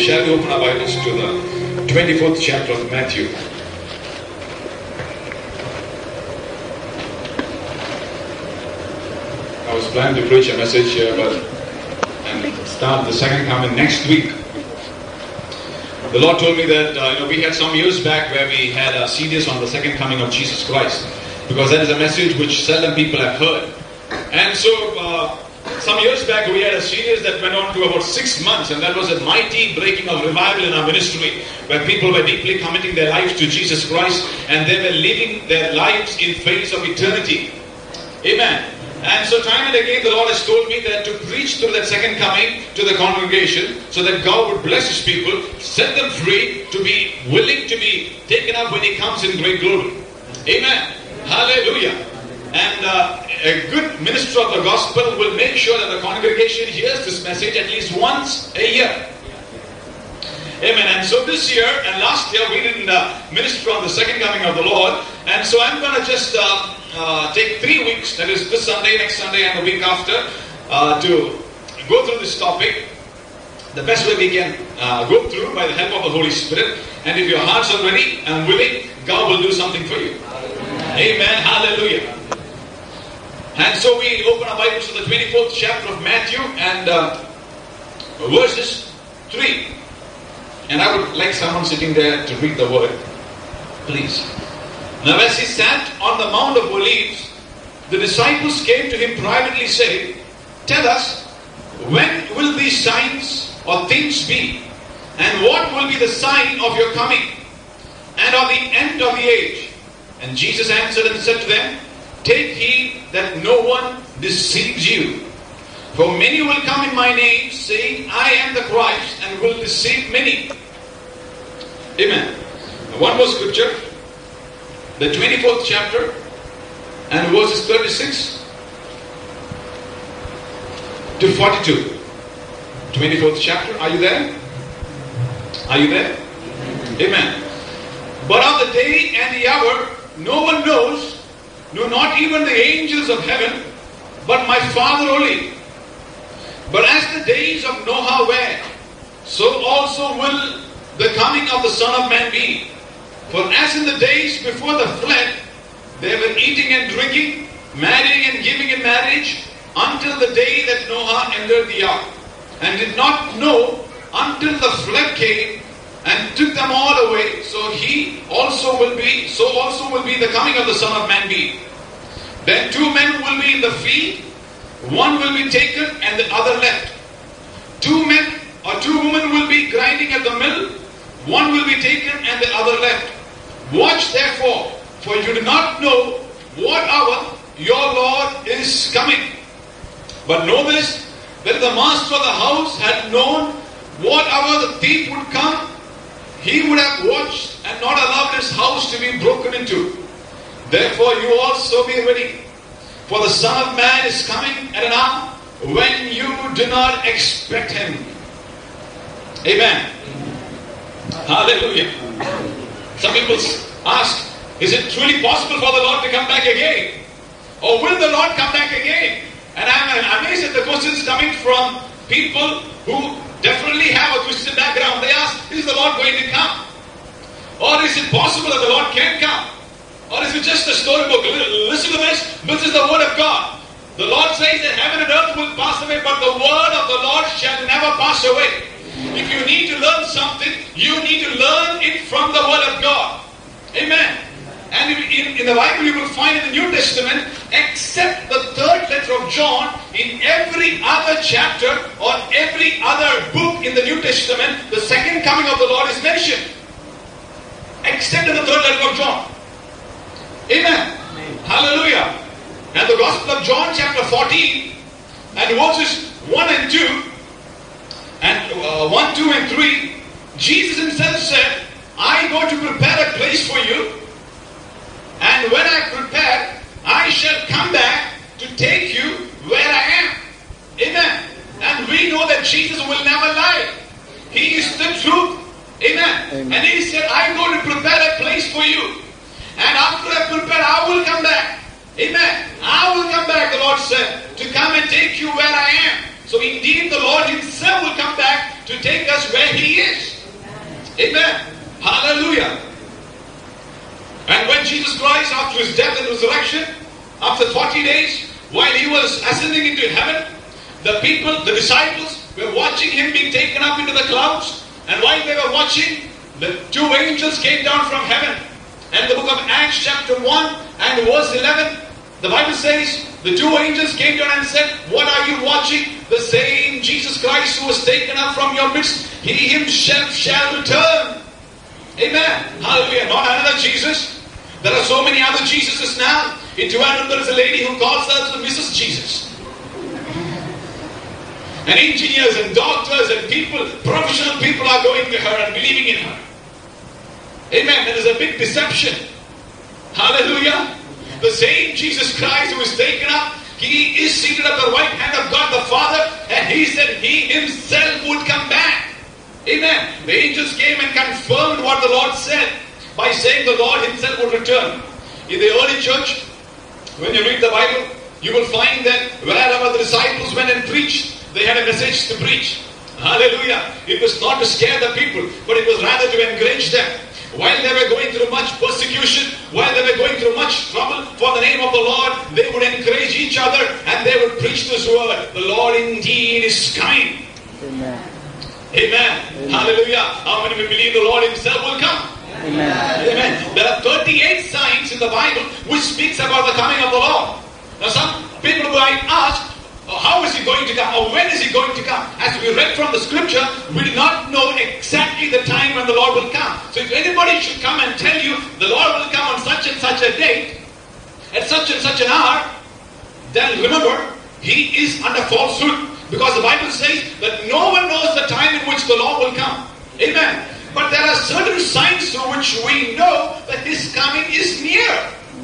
Shall we open our Bibles to the 24th chapter of Matthew? I was planning to preach a message here, and start the second coming next week. The Lord told me that we had some years back where we had a series on the second coming of Jesus Christ, because that is a message which seldom people have heard. And so some years back we had a series that went on to about 6 months, and that was a mighty breaking of revival in our ministry, where people were deeply committing their lives to Jesus Christ, and they were living their lives in face of eternity. Amen. And so time and again the Lord has told me that to preach through that second coming to the congregation, so that God would bless His people, set them free, to be willing to be taken up when He comes in great glory. Amen. Hallelujah. And a good minister of the gospel will make sure that the congregation hears this message at least once a year. Amen. And so this year and last year we didn't minister on the second coming of the Lord. And so I'm going to just take 3 weeks, that is this Sunday, next Sunday and the week after, to go through this topic the best way we can go through by the help of the Holy Spirit. And if your hearts are ready and willing, God will do something for you. Amen. Hallelujah. And so we open our Bibles to the 24th chapter of Matthew and verses 3. And I would like someone sitting there to read the word. Please. Now as He sat on the Mount of Olives, the disciples came to Him privately saying, "Tell us, when will these signs or things be? And what will be the sign of your coming? And of the end of the age?" And Jesus answered and said to them, "Take heed that no one deceives you. For many will come in my name, saying, I am the Christ, and will deceive many." Amen. One more scripture. The 24th chapter and verses 36 to 42. 24th chapter. Are you there? Are you there? Amen. "But of the day and the hour no one knows, no, not even the angels of heaven, but my Father only. But as the days of Noah were, so also will the coming of the Son of Man be. For as in the days before the flood, they were eating and drinking, marrying and giving in marriage, until the day that Noah entered the ark, and did not know until the flood came and took them all away, so also will be the coming of the Son of Man be. Then 2 men will be in the field, one will be taken and the other left. 2 men or 2 women will be grinding at the mill, one will be taken and the other left. Watch therefore, for you do not know what hour your Lord is coming. But know this, that if the master of the house had known what hour the thief would come, he would have watched and not allowed his house to be broken into. Therefore you also be ready, for the Son of Man is coming at an hour when you do not expect Him." Amen. Hallelujah. Some people ask, is it truly possible for the Lord to come back again? Or will the Lord come back again? And I'm amazed at the questions coming from people who definitely have a Christian background. They ask, is the Lord going to come? Or is it possible that the Lord can come? Or is it just a storybook? Listen to this. This is the word of God. The Lord says that heaven and earth will pass away, but the word of the Lord shall never pass away. If you need to learn something, you need to learn it from the word of God. Amen. And in the Bible you will find in the New Testament, except the 3rd letter of John, in every other chapter or every other book in the New Testament, the second coming of the Lord is mentioned. Except in the 3rd letter of John. Amen. Hallelujah. And the Gospel of John chapter 14 and verses 1 and 2 and 1, 2 and 3, Jesus Himself said, "I go to prepare a place for you, and when I prepare, I shall come back to take you where I am." Amen. And we know that Jesus will never lie. He is the truth. Amen. Amen. And He said, "I go to prepare a place for you. And after I prepare, I will come back." Amen. I will come back, the Lord said, to come and take you where I am. So indeed the Lord Himself will come back to take us where He is. Amen. Hallelujah. And when Jesus Christ, after his death and resurrection, after 40 days, while he was ascending into heaven, the people, the disciples, were watching him being taken up into the clouds. And while they were watching, the two angels came down from heaven. And the book of Acts chapter 1 and verse 11, the Bible says, the two angels came down and said, what are you watching? The same Jesus Christ who was taken up from your midst, he himself shall return. Amen. Hallelujah. Not another Jesus. There are so many other Jesuses now. In Trivandrum there is a lady who calls herself Mrs. Jesus. And engineers and doctors and people, professional people are going to her and believing in her. Amen. There is a big deception. Hallelujah. The same Jesus Christ who is taken up, he is seated at the right hand of God the Father, and he said he himself would come back. Amen. The angels came and confirmed what the Lord said by saying the Lord himself would return. In the early church, when you read the Bible, you will find that wherever the disciples went and preached, they had a message to preach. Hallelujah. It was not to scare the people, but it was rather to encourage them. While they were going through much persecution, while they were going through much trouble for the name of the Lord, they would encourage each other and they would preach this word. The Lord indeed is coming. Amen. Amen. Amen. Hallelujah. How many believe the Lord himself will come? Amen. Amen. There are 38 signs in the Bible which speaks about the coming of the Lord. Now some people might ask, how is he going to come? Or when is he going to come? As we read from the scripture, we do not know exactly the time when the Lord will come. So if anybody should come and tell you the Lord will come on such and such a date, at such and such an hour, then remember, he is under falsehood. Because the Bible says that no one knows the time in which the Lord will come. Amen. But there are certain signs through which we know that his coming is near.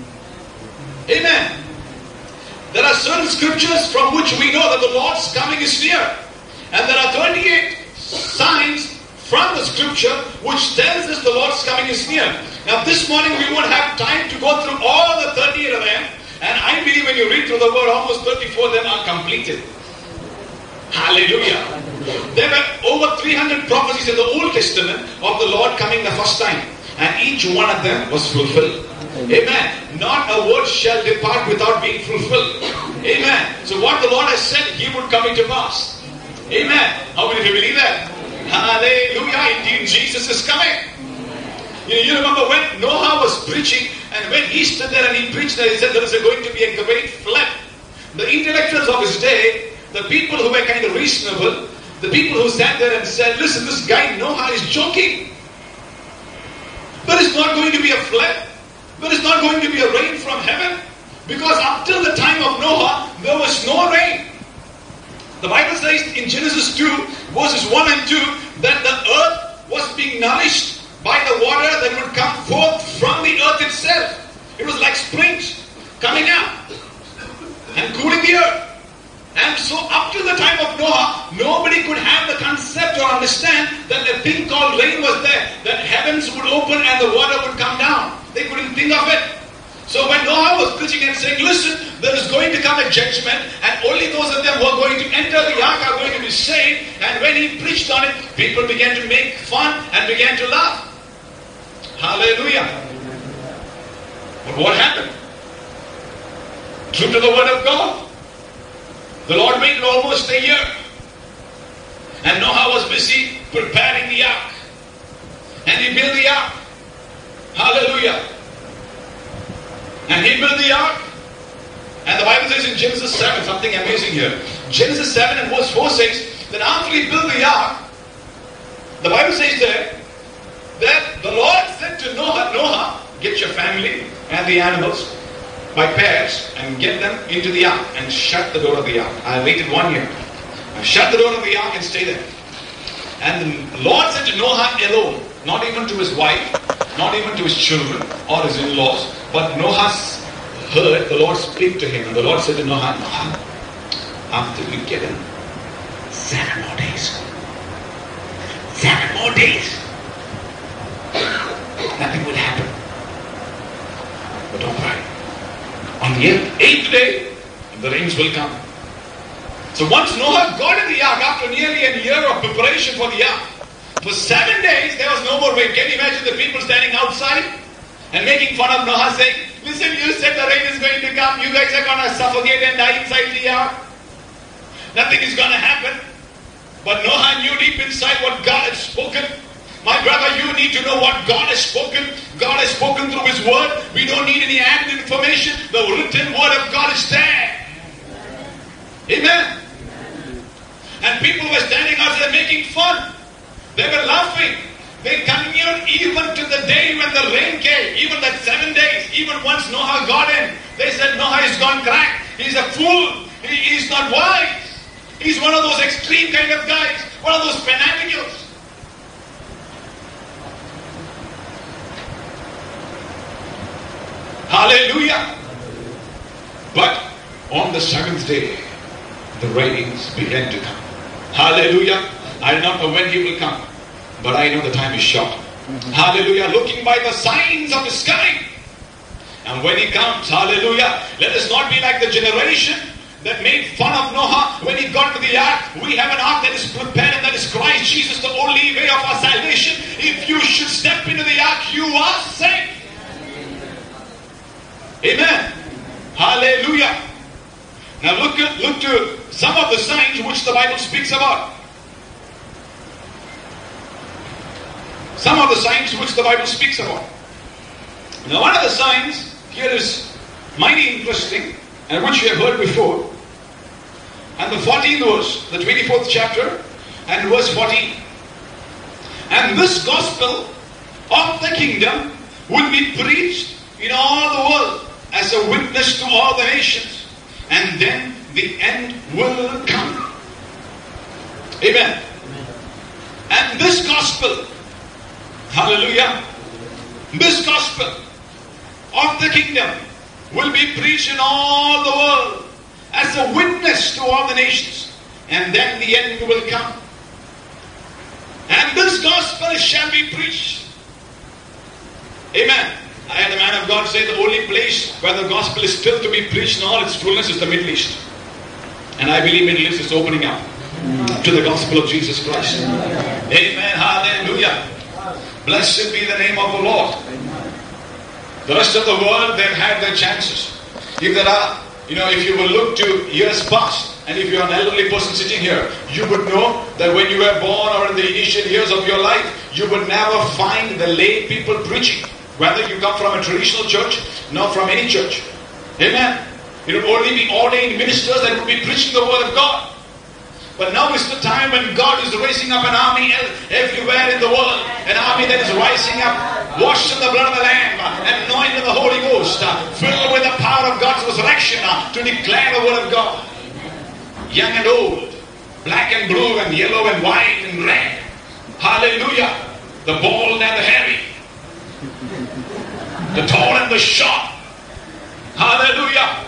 Amen. There are certain scriptures from which we know that the Lord's coming is near. And there are 38 signs from the scripture which tells us the Lord's coming is near. Now this morning we won't have time to go through all the 38 of them. And I believe when you read through the word, almost 34 of them are completed. Hallelujah. There were over 300 prophecies in the Old Testament of the Lord coming the first time. And each one of them was fulfilled. Amen. Not a word shall depart without being fulfilled. Amen. So what the Lord has said, he would come into pass. Amen. How many of you believe that? Hallelujah. Indeed, Jesus is coming. You remember when Noah was preaching, and when he stood there and he preached there, he said there is going to be a great flood. The intellectuals of his day, the people who were kind of reasonable, the people who sat there and said, listen, this guy Noah is joking. There is not going to be a flood. There is not going to be a rain from heaven. Because up till the time of Noah, there was no rain. The Bible says in Genesis 2, verses 1 and 2, that the earth was being nourished by the water that would come forth from the earth itself. It was like springs coming out and cooling the earth. And so up to the time of Noah, nobody could have the concept or understand that a thing called rain was there. That heavens would open and the water would come down. They couldn't think of it. So when Noah was preaching and saying, listen, there is going to come a judgment and only those of them who are going to enter the ark are going to be saved. And when he preached on it, people began to make fun and began to laugh. Hallelujah. But what happened? True to the word of God, the Lord waited almost a year. And Noah was busy preparing the ark. And he built the ark. Hallelujah. And he built the ark. And the Bible says in Genesis 7, something amazing here. Genesis 7 and verse 4 says that after he built the ark, the Bible says there that the Lord said to Noah, Noah, get your family and the animals by pairs and get them into the ark and shut the door of the ark. I waited 1 year. I shut the door of the ark and stay there. And the Lord said to Noah alone, not even to his wife, not even to his children or his in-laws, but Noah heard the Lord speak to him. And the Lord said to Noah, Noah, after you get in 7 more days. 7 more days. Nothing will happen. But don't worry. On the 8th day, the rains will come. So once Noah got in the ark, after nearly a year of preparation for the ark, For 7 days, there was no more rain. Can you imagine the people standing outside and making fun of Noah, saying, listen, you said the rain is going to come. You guys are going to suffocate and die inside the ark. Nothing is going to happen. But Noah knew deep inside what God had spoken. My brother, you need to know what God has spoken. God has spoken through His Word. We don't need any added information. The written Word of God is there. Amen. And people were standing outside making fun. They were laughing. They continued even to the day when the rain came. Even that 7 days. Even once Noah got in. They said Noah is gone crack. He's a fool. He's not wise. He's one of those extreme kind of guys. One of those fanaticals. Hallelujah. But on the 7th day, the rains began to come. Hallelujah. I do not know when He will come, but I know the time is short. Hallelujah. Looking by the signs of the sky. And when He comes, hallelujah, let us not be like the generation that made fun of Noah when he got to the ark. We have an ark that is prepared, and that is Christ Jesus, the only way of our salvation. If you should step into the ark, you are saved. Amen. Hallelujah. Now look to some of the signs which the Bible speaks about. Some of the signs which the Bible speaks about. Now one of the signs here is mighty interesting, and which you have heard before. And the 14th verse, the 24th chapter, and verse 14. And this gospel of the kingdom will be preached in all the world as a witness to all the nations, and then the end will come. Amen. And this gospel, hallelujah, this gospel of the kingdom will be preached in all the world as a witness to all the nations, and then the end will come. And this gospel shall be preached. Amen. I had a man of God say the only place where the gospel is still to be preached in all its fullness is the Middle East. And I believe Middle East is opening up to the gospel of Jesus Christ. Amen. Hallelujah. Blessed be the name of the Lord. The rest of the world, they've had their chances. If there are, if you will look to years past, and if you're an elderly person sitting here, you would know that when you were born or in the initial years of your life, you would never find the lay people preaching. Whether you come from a traditional church, nor from any church. Amen. It would only be ordained ministers that would be preaching the word of God. But now is the time when God is raising up an army everywhere in the world. An army that is rising up, washed in the blood of the Lamb, anointed with the Holy Ghost, filled with the power of God's resurrection, to declare the word of God. Young and old, black and blue and yellow and white and red. Hallelujah. The bald and the hairy. The tall and the short. Hallelujah.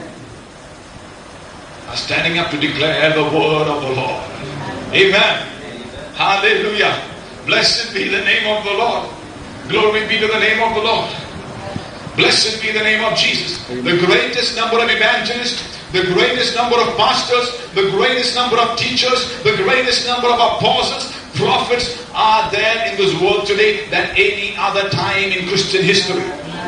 Are standing up to declare the word of the Lord. Amen. Hallelujah. Blessed be the name of the Lord. Glory be to the name of the Lord. Blessed be the name of Jesus. The greatest number of evangelists, the greatest number of pastors, the greatest number of teachers, the greatest number of apostles, prophets are there in this world today than any other time in Christian history.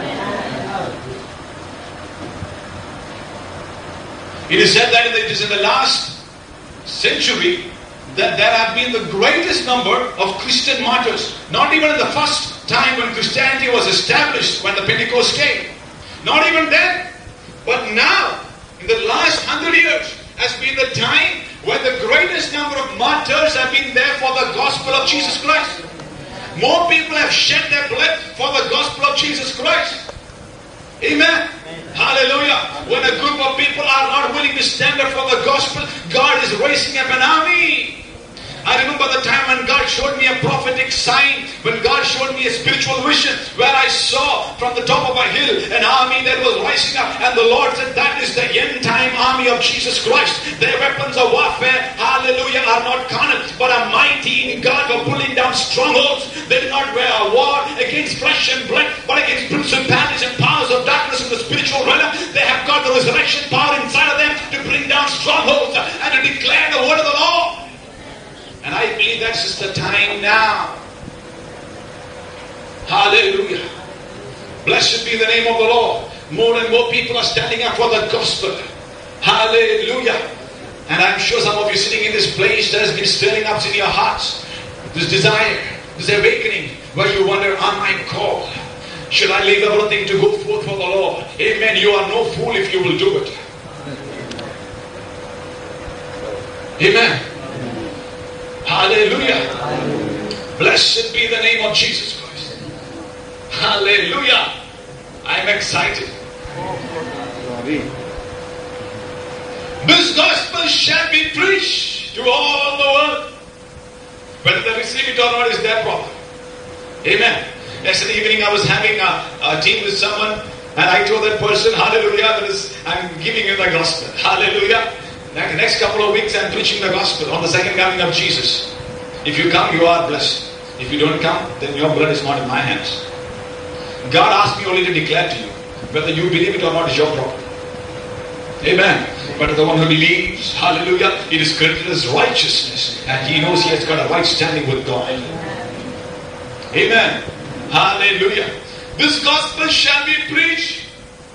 It is said that it is in the last century that there have been the greatest number of Christian martyrs. Not even in the first time when Christianity was established, when the Pentecost came. Not even then. But now, in the last 100 years, has been the time when the greatest number of martyrs have been there for the gospel of Jesus Christ. More people have shed their blood for the gospel of Jesus Christ. Amen. Hallelujah. When a group of people are not willing to stand up for the gospel, God is raising up an army. I remember the time when God showed me a prophetic sign, when God showed me a spiritual vision, where I saw from the top of a hill an army that was rising up, and the Lord said, that is the end time army of Jesus Christ. Their weapons of warfare, hallelujah, are not carnal, but are mighty in God for pulling down strongholds. They do not wear a war against flesh and blood, but against principalities and powers of darkness in the spiritual realm. They have got the resurrection power inside of them to bring down strongholds and to declare the word of the Lord. And I I believe that's just the time now. Hallelujah. Blessed be the name of the Lord. More and more people are standing up for the gospel. Hallelujah. And I'm sure some of you sitting in this place, there has been stirring up in your hearts this desire, this awakening, where you wonder, am I called? Should I leave everything to go forth for the Lord? Amen. You are no fool if you will do it. Amen. Hallelujah. Blessed be the name of Jesus Christ. Hallelujah. I'm excited. This gospel shall be preached to all the world. Whether they receive it or not is their problem. Amen. Yesterday evening I was having a team with someone, and I told that person, hallelujah, I'm giving you the gospel. Hallelujah. The next couple of weeks I'm preaching the gospel on the second coming of Jesus. If you come, you are blessed. If you don't come, then your blood is not in my hands. God asked me only to declare to you. Whether you believe it or not is your problem. Amen. But the one who believes, hallelujah, it is credited as righteousness. And he knows he has got a right standing with God. Amen. Hallelujah. This gospel shall be preached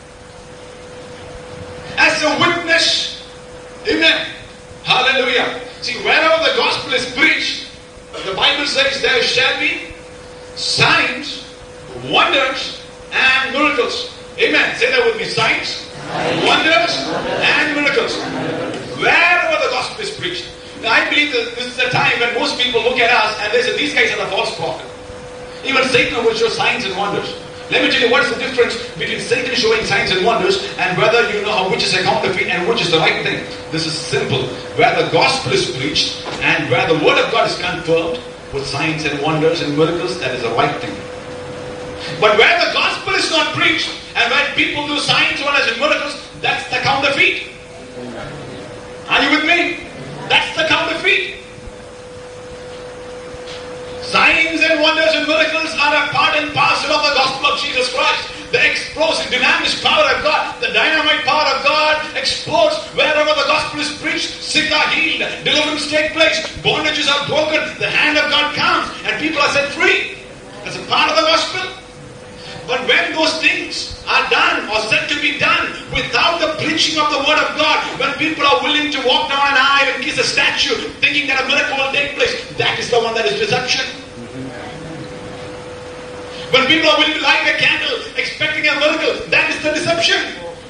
as a witness. Amen. Hallelujah. See, wherever the gospel is preached, the Bible says there shall be signs, wonders, and miracles. Amen. Say that with me. Signs, wonders, and miracles. Wherever the gospel is preached. Now, I believe that this is the time when most people look at us and they say, these guys are the false prophet. Even Satan will show signs and wonders. Let me tell you what is the difference between Satan showing signs and wonders and whether you know which is a counterfeit and which is the right thing. This is simple. Where the gospel is preached and where the word of God is confirmed with signs and wonders and miracles, that is the right thing. But where the gospel is not preached and when people do signs, wonders and miracles, that's the counterfeit. Are you with me? That's the counterfeit. Signs and wonders and miracles are a part and parcel of the gospel of Jesus Christ. The explosive, dynamic power of God, the dynamite power of God explodes wherever the gospel is preached. Sick are healed, deliverance take place, bondages are broken, the hand of God comes, and people are set free. That's a part of the gospel. But when those things are done or said to be done without the preaching of the word of God, when people are willing to walk down an aisle and kiss a statue thinking that a miracle will take place, that is the one that is deception. When people are willing to light a candle expecting a miracle, that is the deception.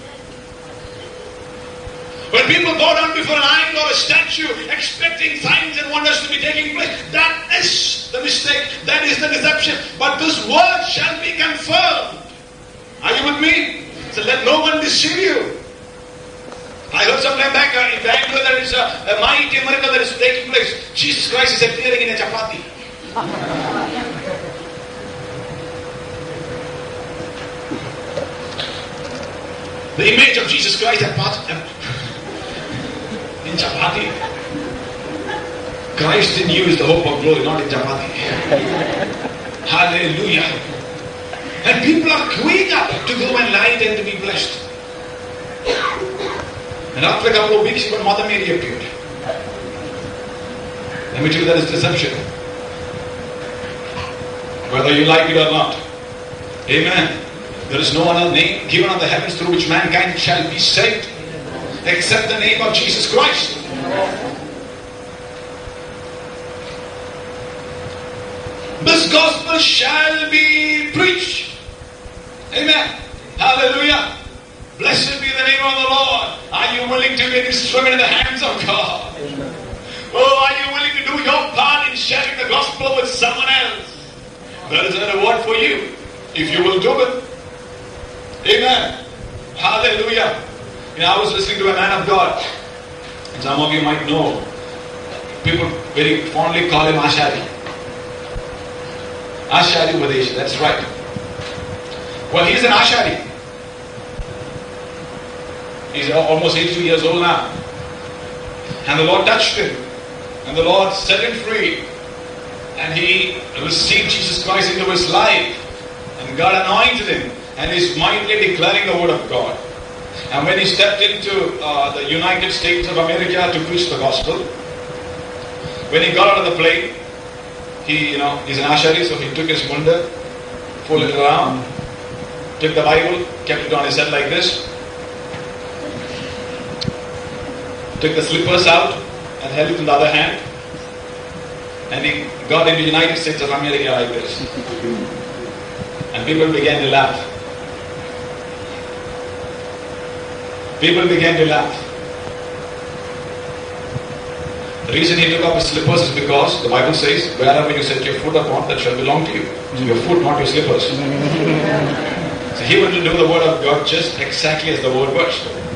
When people go down before an idol or a statue expecting signs and wonders to be taking place, that is the mistake, that is the deception. But this word shall be confirmed. Are you with me? So let no one deceive you. I heard some time back in Bangalore there is a mighty miracle that is taking place. Jesus Christ is appearing in a chapati. The image of Jesus Christ in chapati. Christ in you is the hope of glory, not in chapati. Hallelujah. And people are queuing up to go and light and to be blessed. And after a couple of weeks, even Mother Mary appeared. Let me tell you, that is deception. Whether you like it or not. Amen. There is no other name given on the heavens through which mankind shall be saved except the name of Jesus Christ. This gospel shall be preached. Amen. Hallelujah. Blessed be the name of the Lord. Are you willing to be an instrument in the hands of God? Oh, are you willing to do your part in sharing the gospel with someone else? There is a reward for you if you will do it. Amen. Hallelujah. You know, I was listening to a man of God. And some of you might know. People very fondly call him Ashari. Ashari Upadeshi, that's right. Well, he's an Ashari. He's almost 82 years old now. And the Lord touched him. And the Lord set him free. And he received Jesus Christ into his life. And God anointed him. And he's mightily declaring the word of God. And when he stepped into the United States of America to preach the gospel, When he got out of the plane, he's an ashari, so he took his munda, folded it around, took the Bible, kept it on his head like this, took the slippers out and held it in the other hand, and he got into the United States of America like this. And people began to laugh. People began to laugh. The reason he took off his slippers is because the Bible says, wherever you set your foot upon, that shall belong to you. So your foot, not your slippers. So he wanted to do the word of God just exactly as the word was.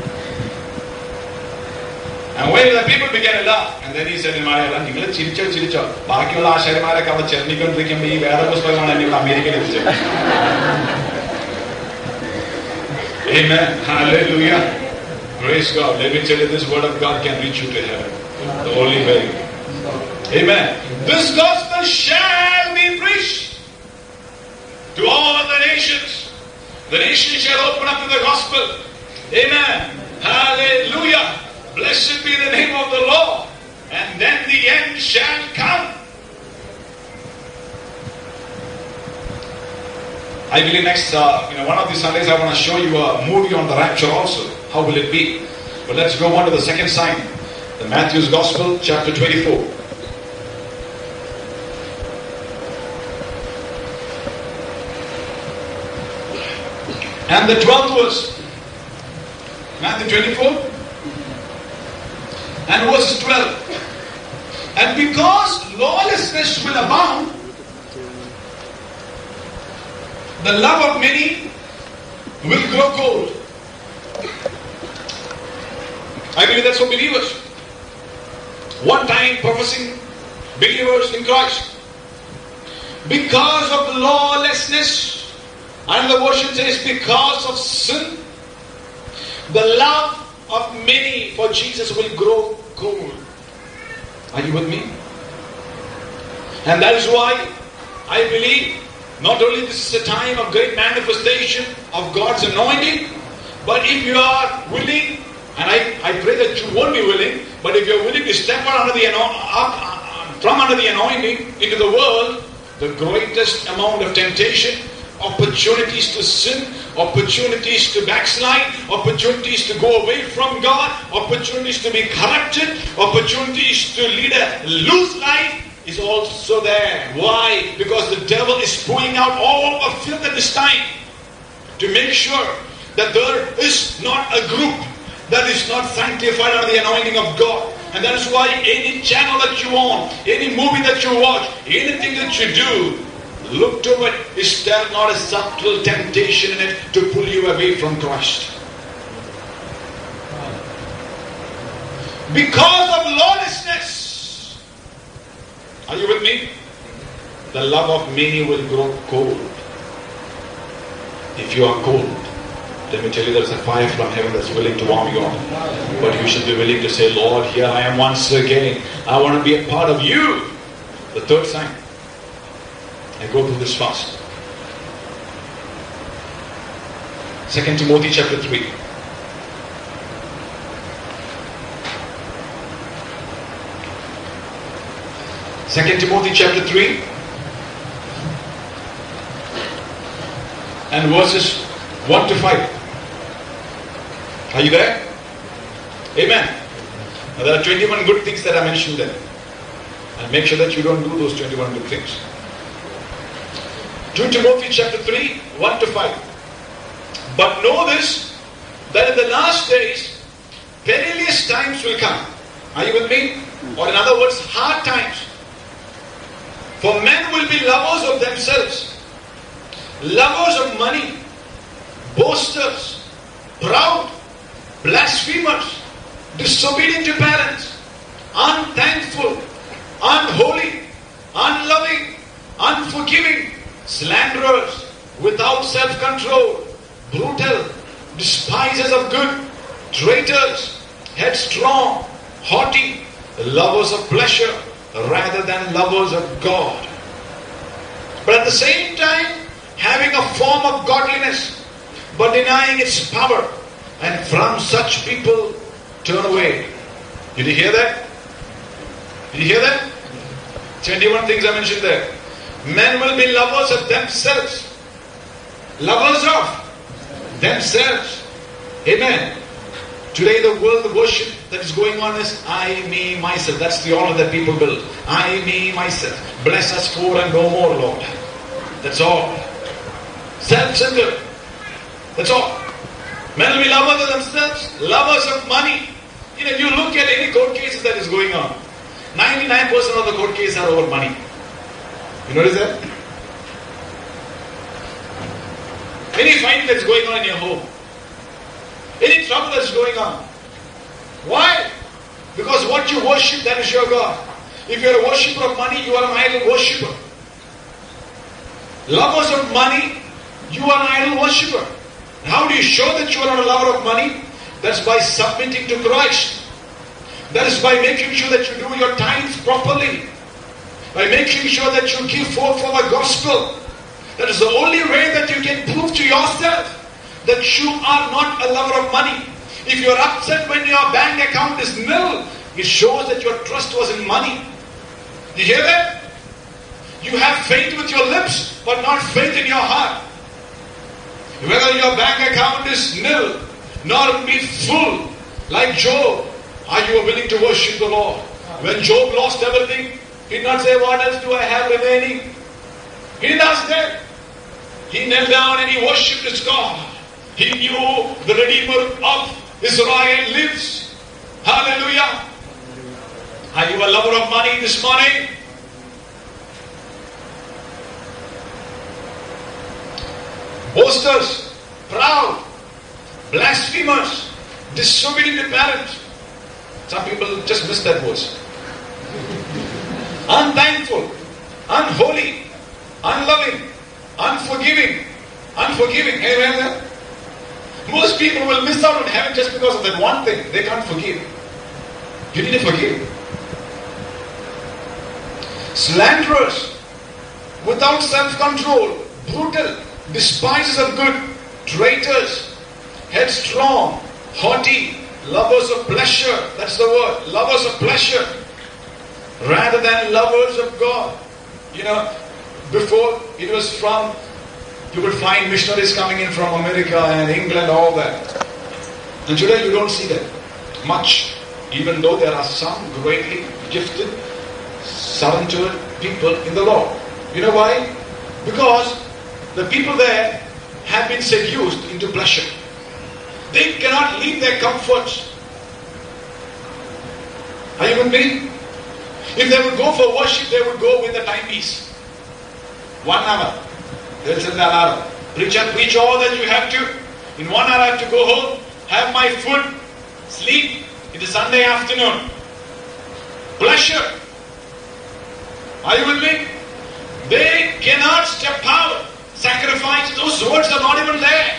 And when the people began to laugh, and then he said in Malayalam, Amen. Hallelujah. Praise God. Let me tell you, this word of God can reach you to heaven. The only way. Amen. This gospel shall be preached to all the nations. The nations shall open up to the gospel. Amen. Hallelujah. Blessed be the name of the Lord. And then the end shall come. I believe next, one of these Sundays I want to show you a movie on the rapture also. How will it be? But let's go on to the second sign. The Matthew's Gospel, chapter 24. And the 12th verse. Matthew 24. And verse 12. And because lawlessness will abound, the love of many will grow cold. I believe that's for believers. One time professing believers in Christ. Because of lawlessness, and the version says because of sin, the love of many for Jesus will grow cold. Are you with me? And that is why I believe not only this is a time of great manifestation of God's anointing, but if you are willing, and I pray that you won't be willing, but if you're willing to step out from under the anointing into the world, the greatest amount of temptation, opportunities to sin, opportunities to backslide, opportunities to go away from God, opportunities to be corrupted, opportunities to lead a loose life is also there. Why? Because the devil is pouring out all the filth at this time to make sure that there is not a group that is not sanctified under the anointing of God. And that is why any channel that you own, any movie that you watch, anything that you do, look to it. Is there not a subtle temptation in it to pull you away from Christ? Because of lawlessness. Are you with me? The love of many will grow cold. If you are cold, let me tell you, there is a fire from heaven that's willing to warm you up. But you should be willing to say, Lord, here I am once again. I want to be a part of you. The third sign. I go through this fast. 2 Timothy chapter 3. Second Timothy chapter 3 and verses 1 to 5. Are you there? Amen. Now there are 21 good things that I mentioned there. And make sure that you don't do those 21 good things. 2 Timothy chapter 3, 1 to 5. But know this, that in the last days, perilous times will come. Are you with me? Or in other words, hard times. For men will be lovers of themselves, lovers of money, boasters, proud, blasphemers, disobedient to parents, unthankful, unholy, unloving, unforgiving, slanderers, without self-control, brutal, despisers of good, traitors, headstrong, haughty, lovers of pleasure rather than lovers of God. But at the same time, having a form of godliness, but denying its power, and from such people turn away. Did you hear that? Did you hear that? 21 things I mentioned there. Men will be lovers of themselves. Lovers of themselves. Amen. Today the world, the worship that is going on is I, me, myself. That's the honor that people build. I, me, myself. Bless us for and no more, Lord. That's all. Self-centered. That's all. Men will be lovers of themselves, lovers of money. You know, if you look at any court cases that is going on, 99% of the court cases are over money. You notice that? Any fight that's going on in your home, any trouble that's going on. Why? Because what you worship, that is your God. If you are a worshipper of money, you are an idol worshipper. Lovers of money, you are an idol worshipper. How do you show that you are not a lover of money? That's by submitting to Christ. That is by making sure that you do your tithes properly. By making sure that you give forth for the gospel. That is the only way that you can prove to yourself that you are not a lover of money. If you are upset when your bank account is nil, it shows that your trust was in money. You hear that? You have faith with your lips, but not faith in your heart. Whether your bank account is nil, nor be full, like Job, are you willing to worship the Lord? When Job lost everything, he did not say, what else do I have remaining? He didn't ask that. He knelt down and he worshipped his God. He knew the Redeemer of Israel lives. Hallelujah. Are you a lover of money this morning? Boasters, proud, blasphemers, disobedient parents. Some people just miss that verse. Unthankful, unholy, unloving, unforgiving. Amen. Most people will miss out on heaven just because of that one thing. They can't forgive. You need to forgive. Slanderers, without self-control, brutal, despisers of good, traitors, headstrong, haughty, lovers of pleasure. That's the word. Lovers of pleasure rather than lovers of God. You know, before it was from, you would find missionaries coming in from America and England, all that. And today you don't see that much, even though there are some greatly gifted, surrendered people in the Lord. You know why? Because the people there have been seduced into pleasure. They cannot leave their comforts. Are you with me? If they would go for worship, they would go with the timepiece. 1 hour. They'll set the alarm. Preacher, preach all that you have to. In 1 hour I have to go home, have my food, sleep. It is Sunday afternoon. Pleasure. Are you with me? They cannot step out. Sacrifice, those words are not even there.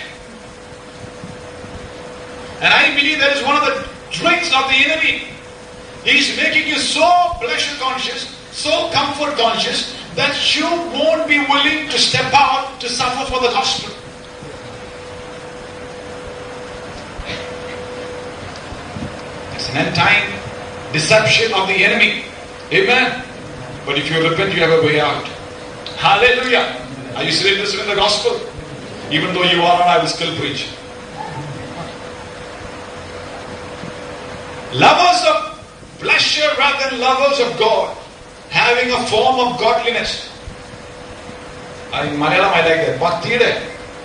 And I believe that is one of the tricks of the enemy. He is making you so pleasure conscious, so comfort conscious, that you won't be willing to step out to suffer for the gospel. It's an end time deception of the enemy. Amen. But if you repent, you have a way out. Hallelujah. Are you still interested in the gospel? Even though you are not, I will still preach. Lovers of pleasure rather than lovers of God. Having a form of godliness. In Malayalam I like that. Bhaktide.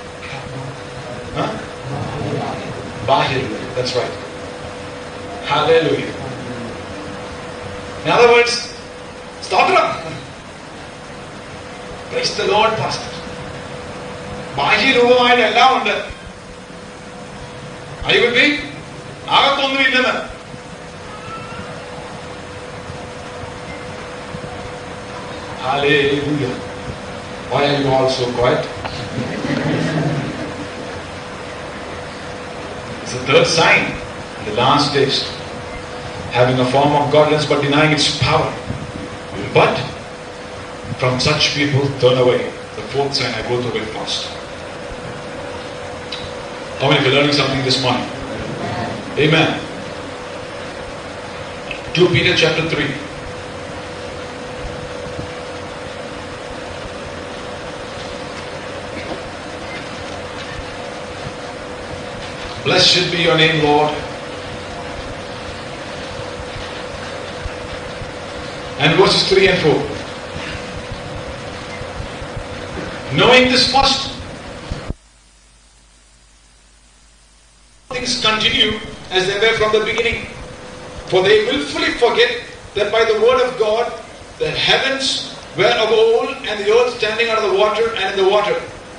Bahir. That's right. Hallelujah. In other words, Stotram. Praise the Lord, Pastor. ബാഹ്യരൂപമായിട്ട് എല്ലാം ഉണ്ട്. Are you with me? അകത്തൊന്നുമില്ലെന്ന്. Hallelujah. Why are you all so quiet? It's the third sign in the last days. Having a form of godliness but denying its power. But from such people turn away. The fourth sign, I go through it fast. How many of you are learning something this morning? Amen. 2 Peter chapter 3. Blessed be your name, Lord. And verses 3 and 4. Knowing this first, things continue as they were from the beginning. For they willfully forget that by the word of God the heavens were of old, and the earth standing out of the water and in the water.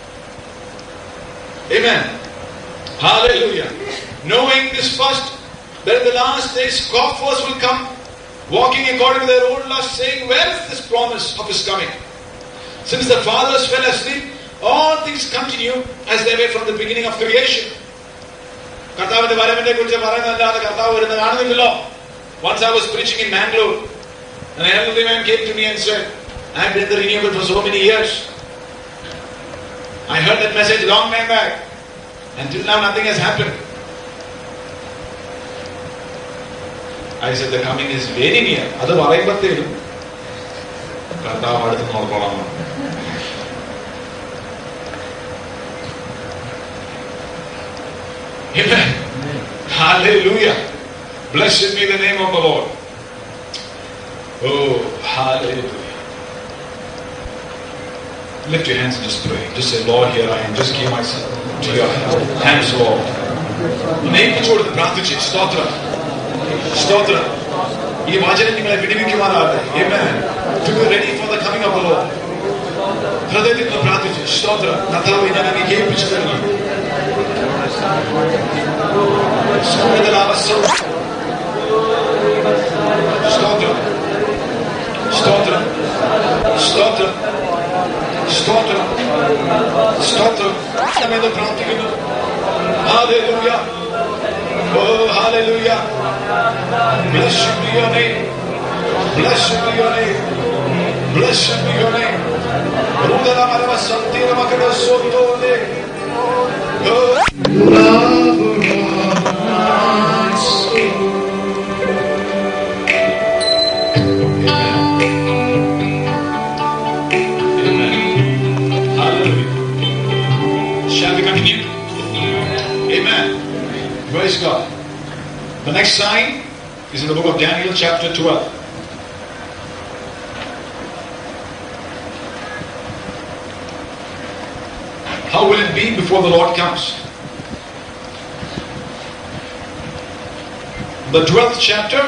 Amen. Hallelujah. Knowing this first, that in the last days scoffers will come, walking according to their own lust, saying, where is this promise of his coming? Since the fathers fell asleep, all things continue as they were from the beginning of creation. Once I was preaching in Mangalore, and an elderly man came to me and said, I have been in the renewal for so many years. I heard that message long time back. Until now nothing has happened. I said the coming is very near. That's why I said Amen. Hallelujah. Blessed be the name of the Lord. Oh, hallelujah. Lift your hands and just pray. Just say, Lord, here I am. Just give myself to your hands, Lord. Name the Prathichi. Stotra. Stotra. Amen. To be ready for the coming of the Lord. Hृदयത്തിൽ പ്രാർത്ഥിച്ചു സ്തോത്രം കർത്താവേ ഞാൻ അങ്ങ് കേൾപ്പിച്ചു തരുന്നു സ്തോത്രം സ്തോത്രം സ്തോത്രം സ്തോത്രം സ്തോത്രം എന്ന് പ്രാർത്ഥിക്കുന്നു hallelujah Oh hallelujah. Blessed be your name. Blessed be your name. Blessed be your name. Rudara marava santira makada sotole. Oh lover of my soul. Amen. Hallelujah. Shall we continue? Amen. Praise God. The next sign is in the book of Daniel chapter 12. How will it be before the Lord comes? The 12th chapter.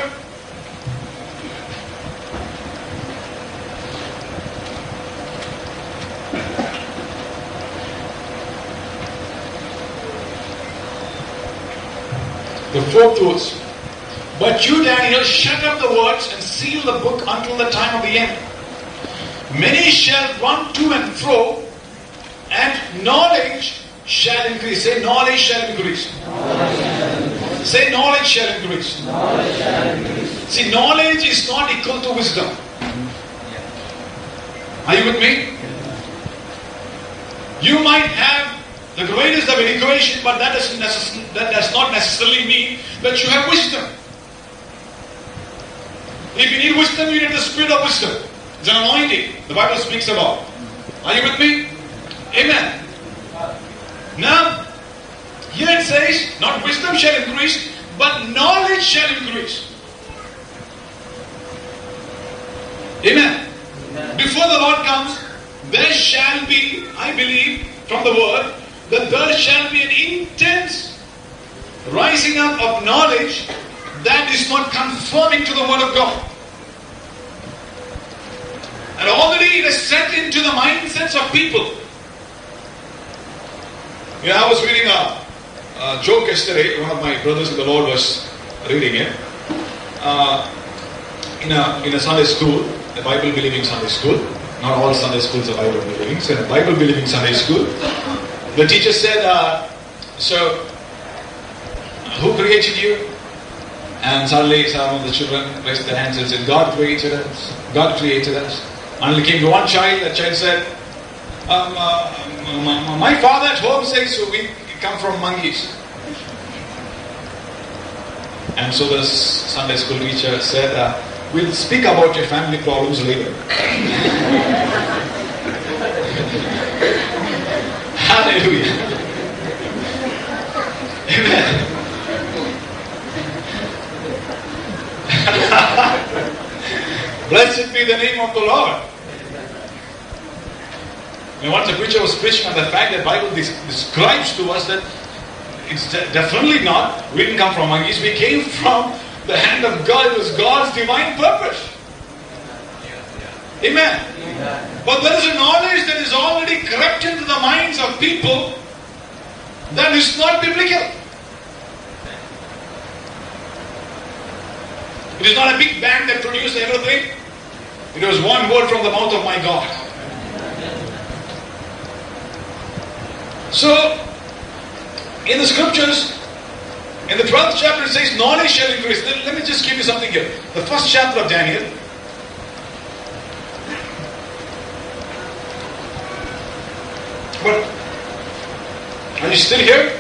The 4th verse. But you, Daniel, shut up the words and seal the book until the time of the end. Many shall run to and fro, and knowledge shall increase. Say, knowledge shall increase. Say, knowledge shall increase. See, knowledge is not equal to wisdom. Are you with me? You might have the greatest of education, but that does not necessarily mean that you have wisdom. If you need wisdom, you need the spirit of wisdom. It's an anointing the Bible speaks about. Are you with me? Amen. Now, here it says, not wisdom shall increase, but knowledge shall increase. Amen. Before the Lord comes, there shall be, I believe, from the word, that there shall be an intense rising up of knowledge that is not conforming to the word of God. And already it has set into the mindsets of people. You know, I was reading a joke yesterday. One of my brothers in the Lord was reading it. In a Sunday school, a Bible-believing Sunday school. Not all Sunday schools are Bible-believing. So in a Bible-believing Sunday school, the teacher said, so, who created you? And suddenly some of the children raised their hands and said, God created us. God created us. And it came to one child. That child said, my father at home says so we come from monkeys. And so the Sunday school teacher said, we'll speak about your family problems later. Hallelujah. Amen. Blessed be the name of the Lord. And once a preacher was preaching on the fact that the Bible describes to us that it's definitely not, we didn't come from monkeys, we came from the hand of God. It was God's divine purpose. Amen. But there is a knowledge that is already crept into the minds of people that is not biblical. It is not a big bang that produced everything. It was one word from the mouth of my God. So, in the scriptures, in the 12th chapter it says, knowledge shall increase. Let me just give you something here. The first chapter of Daniel. But, are you still here?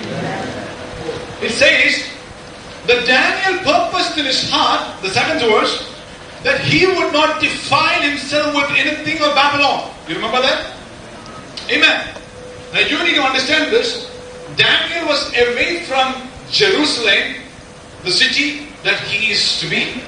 It says, that Daniel purposed in his heart, the 7th verse, that he would not defile himself with anything of Babylon. You remember that? Amen. Now you need to understand this. Daniel was away from Jerusalem, the city that he is to be.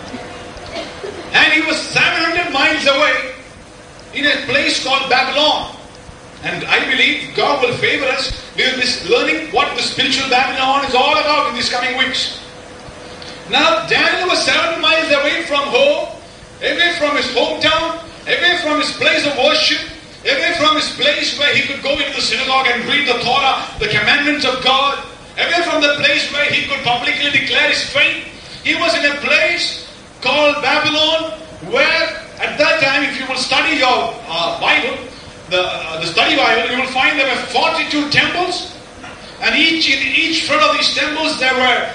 And he was 700 miles away in a place called Babylon. And I believe God will favor us. We will be learning what the spiritual Babylon is all about in these coming weeks. Now, Daniel was 7 miles away from home, away from his hometown, away from his place of worship, away from his place where he could go into the synagogue and read the Torah, the commandments of God, away from the place where he could publicly declare his faith. He was in a place called Babylon, where at that time, if you will study your Bible, the study Bible, you will find there were 42 temples, and in each front of these temples there were,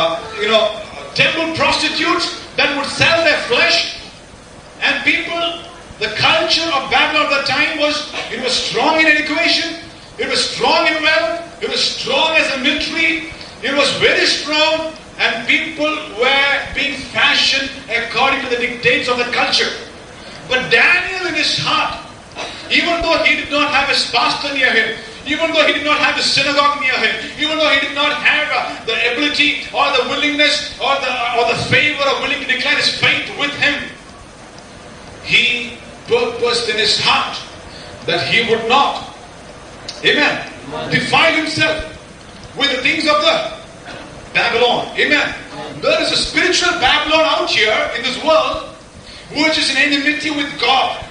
temple prostitutes that would sell their flesh, and people, the culture of Babylon at that time was strong in education, it was strong in wealth, it was strong as a military, it was very strong, and people were being fashioned according to the dictates of the culture. But Daniel in his heart, even though he did not have his pastor near him, even though he did not have the synagogue near him, even though he did not have the ability or the willingness or the favor of willing to declare his faith with him, he purposed in his heart that he would not, amen, defile himself with the things of the Babylon. Amen. There is a spiritual Babylon out here in this world which is in enmity with God.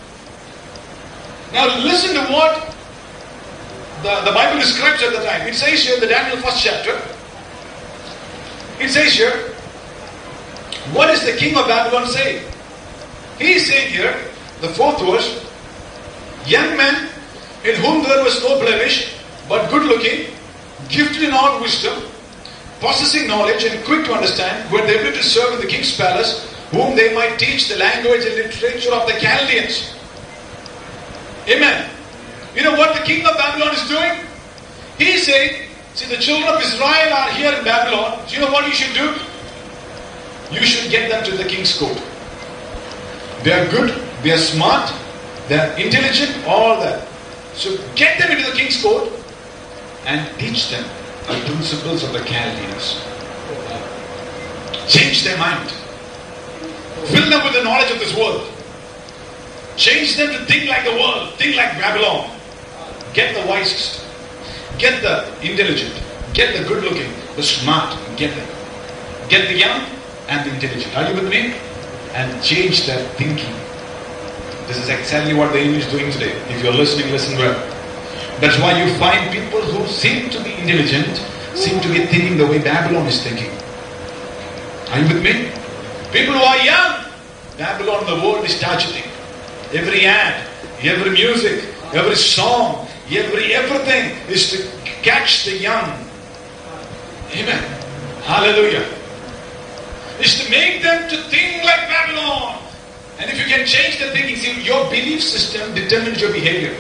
Now listen to what the Bible describes at the time. It says here in the Daniel 1st chapter, it says here, what is the king of Babylon saying? He is saying here, the 4th verse, young men in whom there was no blemish, but good looking, gifted in all wisdom, possessing knowledge and quick to understand, were able to serve in the king's palace, whom they might teach the language and literature of the Chaldeans. Amen. You know what the king of Babylon is doing? He is saying, see, the children of Israel are here in Babylon. Do you know what you should do? You should get them to the king's court. They are good, they are smart, they are intelligent, all that. So get them into the king's court and teach them the principles of the Chaldeans. Change their mind. Fill them with the knowledge of this world. Change them to think like the world, think like Babylon. Get the wisest, get the intelligent, get the good looking, the smart, get them. Get the young and the intelligent. Are you with me? And change their thinking. This is exactly what the enemy is doing today. If you're listening, listen well. That's why you find people who seem to be intelligent, seem to be thinking the way Babylon is thinking. Are you with me? People who are young, Babylon, the world is targeting. Every ad, every music, every song, everything is to catch the young. Amen. Hallelujah. It's to make them to think like Babylon. And if you can change their thinking, see, your belief system determines your behavior.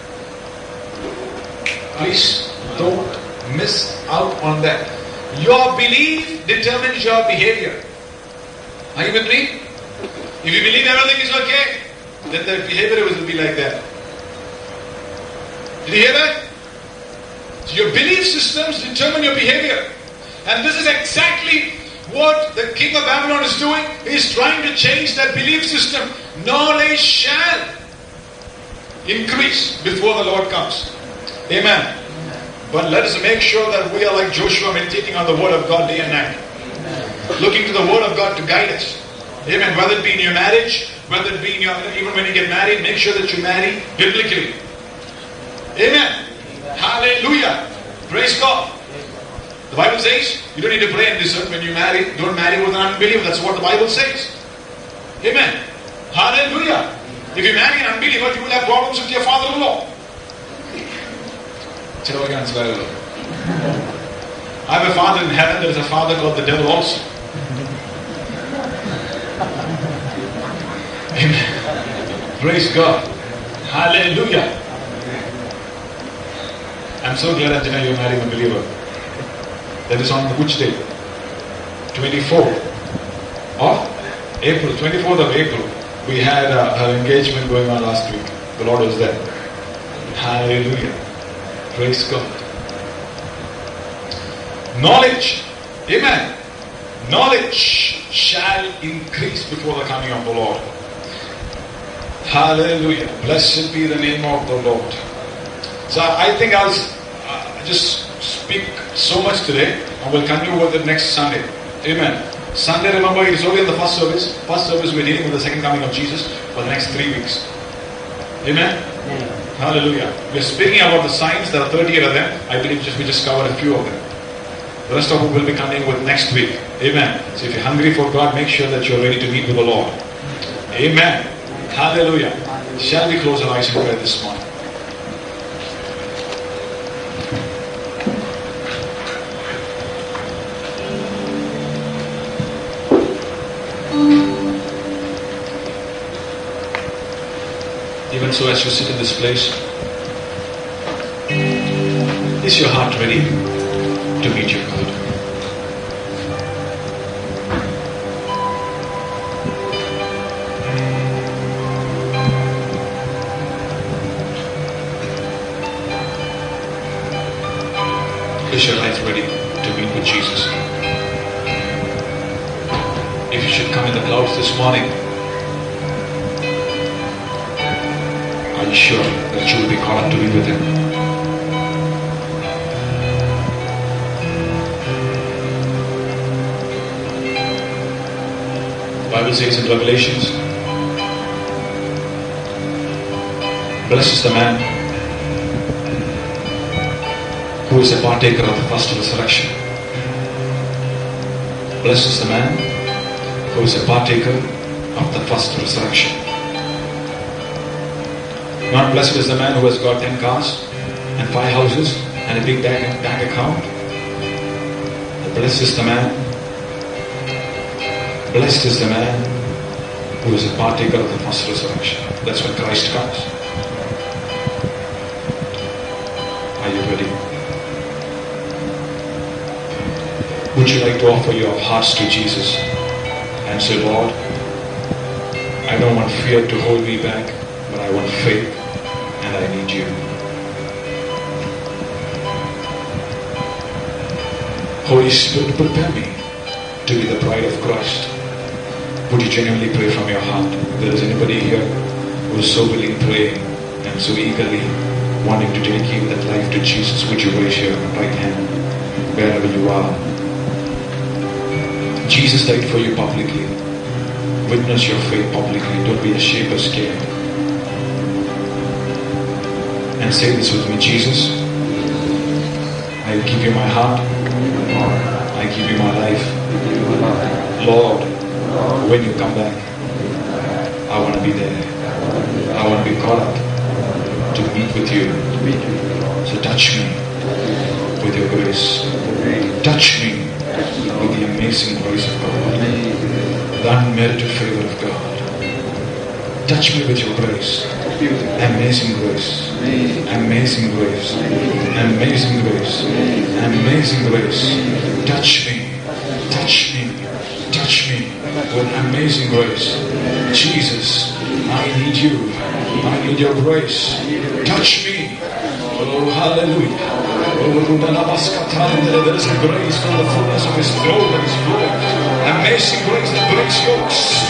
Please don't miss out on that. Your belief determines your behavior. Are you with me? If you believe everything is okay, then the behavior will be like that. Did you hear that? So your belief systems determine your behavior. And this is exactly what the king of Babylon is doing? He's trying to change their belief system. Knowledge shall increase before the Lord comes. Amen. But let us make sure that we are like Joshua, meditating on the word of God day and night. Looking to the word of God to guide us. Amen. Whether it be in your marriage, whether it be in your, even when you get married, make sure that you marry biblically. Amen. Hallelujah. Praise God. The Bible says you don't need to pray and discern when you marry. Don't marry with an unbeliever. That's what the Bible says. Amen. Hallelujah. If you marry an unbeliever, you will have problems with your father-in-law. I have a father in heaven. There is a father called the devil also. Amen. Praise God. Hallelujah. I'm so glad that you're marrying a believer. That is on which day? 24th of April. 24th of April. We had her engagement going on last week. The Lord was there. Hallelujah. Praise God. Knowledge. Amen. Knowledge shall increase before the coming of the Lord. Hallelujah. Blessed be the name of the Lord. So I think I'll just speak so much today, and we'll continue with it next Sunday. Amen. Sunday, remember, it is only in the first service. First service, we're dealing with the second coming of Jesus for the next 3 weeks. Amen. Hallelujah. We're speaking about the signs. There are 38 of them. I believe we just covered a few of them. The rest of them will be coming with next week. Amen. So if you're hungry for God, make sure that you're ready to meet with the Lord. Amen. Hallelujah. Shall we close our eyes in prayer this morning? Even so, as you sit in this place, is your heart ready to meet your God? Is your life ready to meet with Jesus? If you should come in the clouds this morning, are you sure that you will be called up to be with Him? The Bible says in Revelations, blessed is the man who is a partaker of the first resurrection. Blessed is the man who is a partaker of the first resurrection. Not blessed is the man who has got 10 cars and 5 houses and a big bank account. Blessed is the man. Blessed is the man who is a partaker of the first resurrection. That's when Christ comes. Are you ready? Would you like to offer your hearts to Jesus and say, Lord, I don't want fear to hold me back, but I want faith and I need you. Holy Spirit, prepare me to be the bride of Christ. Would you genuinely pray from your heart? If there is anybody here who is so willing, praying and so eagerly wanting to dedicate that life to Jesus, would you raise your right hand wherever you are? Jesus died for you publicly. Witness your faith publicly. Don't be ashamed or scared. And say this with me. Jesus, I give you my heart. I give you my life. Lord, when you come back, I want to be there. I want to be called up to meet with you. So touch me with your grace. Touch me with the amazing grace of God. The unmerited favor of God. Touch me with your grace. Amazing grace. Amazing grace. Amazing grace. Amazing grace. Touch me. Touch me. Touch me with amazing grace. Jesus, I need you. I need your grace. Touch me. Oh, hallelujah. Oh, there is a grace from the fullness of His throne that is flowing. Amazing grace that breaks yokes.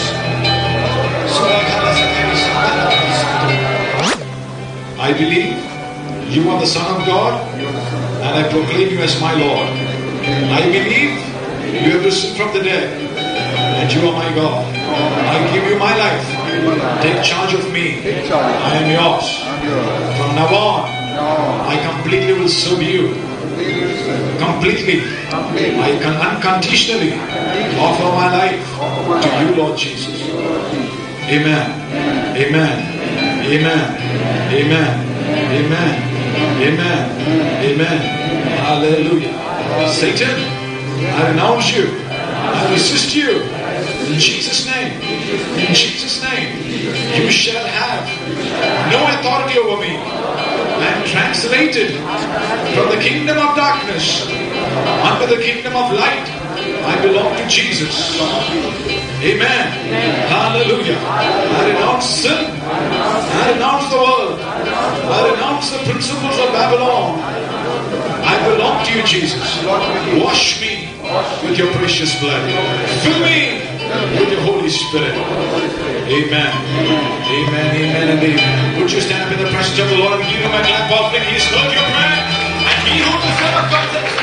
I believe you are the Son of God, and I proclaim you as my Lord. I believe you have risen from the dead, and you are my God. I give you my life. Take charge of me. I am yours. From now on, I completely will serve you. Completely. I can unconditionally offer my life to you, Lord Jesus. Amen. Amen. Amen. Amen. Amen. Amen. Amen. Hallelujah. Satan, I renounce you. I resist you. In Jesus' name. In Jesus' name. You shall have no authority over me. I am translated from the kingdom of darkness unto the kingdom of light. I belong to Jesus. Amen. Hallelujah. I renounce sin. I renounce the world. I renounce the principles of Babylon. I belong to you, Jesus. Wash me with your precious blood. Fill me with your Holy Spirit. Amen. Amen. Amen and amen. Would you stand up in the presence of the Lord and give him a clap offering? He's heard your prayer, and he who does not